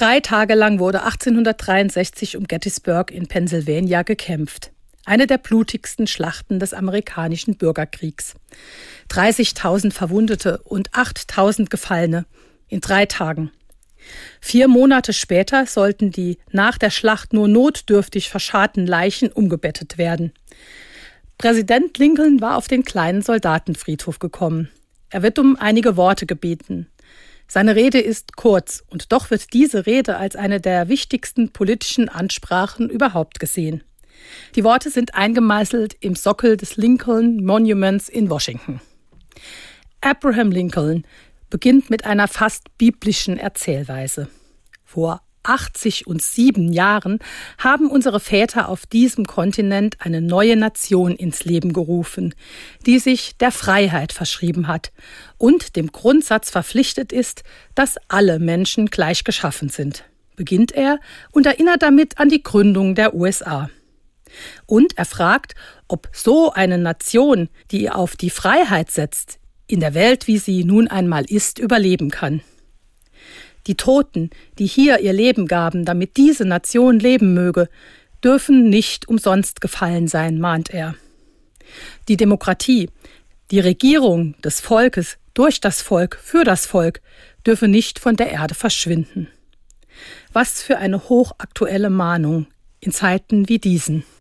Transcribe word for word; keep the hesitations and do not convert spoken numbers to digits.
Drei Tage lang wurde achtzehnhundertdreiundsechzig um Gettysburg in Pennsylvania gekämpft. Eine der blutigsten Schlachten des amerikanischen Bürgerkriegs. dreißigtausend Verwundete und achttausend Gefallene in drei Tagen. Vier Monate später sollten die nach der Schlacht nur notdürftig verscharrten Leichen umgebettet werden. Präsident Lincoln war auf den kleinen Soldatenfriedhof gekommen. Er wird um einige Worte gebeten. Seine Rede ist kurz und doch wird diese Rede als eine der wichtigsten politischen Ansprachen überhaupt gesehen. Die Worte sind eingemeißelt im Sockel des Lincoln Monuments in Washington. Abraham Lincoln beginnt mit einer fast biblischen Erzählweise. Vor achtzig und sieben Jahren haben unsere Väter auf diesem Kontinent eine neue Nation ins Leben gerufen, die sich der Freiheit verschrieben hat und dem Grundsatz verpflichtet ist, dass alle Menschen gleich geschaffen sind, beginnt er und erinnert damit an die Gründung der U S A. Und er fragt, ob so eine Nation, die auf die Freiheit setzt, in der Welt, wie sie nun einmal ist, überleben kann. Die Toten, die hier ihr Leben gaben, damit diese Nation leben möge, dürfen nicht umsonst gefallen sein, mahnt er. Die Demokratie, die Regierung des Volkes, durch das Volk, für das Volk, dürfe nicht von der Erde verschwinden. Was für eine hochaktuelle Mahnung in Zeiten wie diesen.